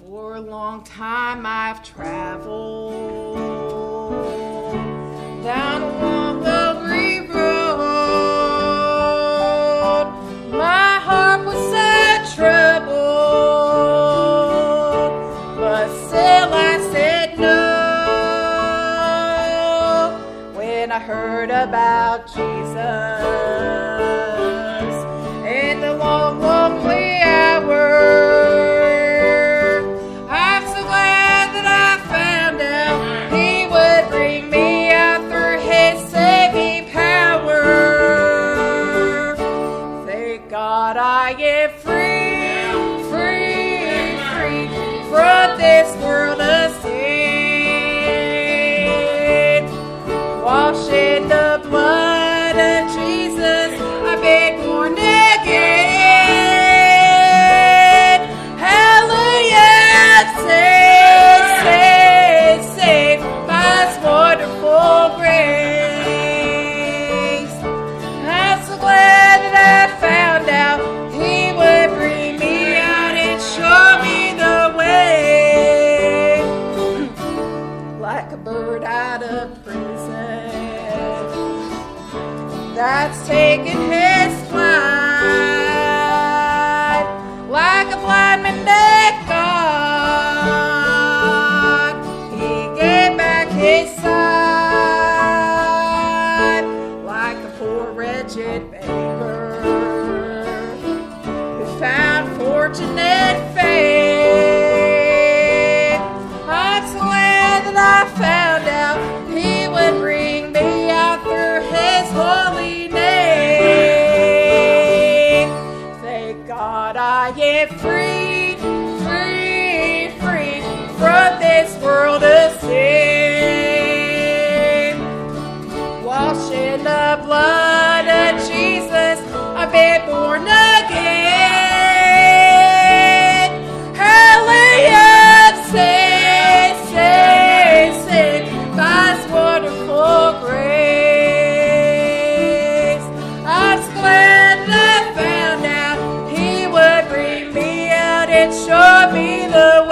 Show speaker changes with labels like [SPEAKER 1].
[SPEAKER 1] For a long time I've traveled down a long lonely road. My heart was so troubled, but still I said no when I heard about Jesus in the long lonely hour. I get free from this world of sin. Washed in the blood of Jesus, I've been born again. Hallelujah, saved by His wonderful grace. I'm so glad that I found out He would bring me out and show me the way. Like a bird out of prison that's taken his flight, like a blind man that God, He gave back His sight, like a poor wretched beggar found fortunate faith. I'm so glad that I found out He would bring me out through His holy name. Thank God I get free from this world of sin. Washed in the blood of Jesus, I've been born again. Hallelujah, saved by His wonderful grace. I'm so glad that I found out He would bring me out and show me the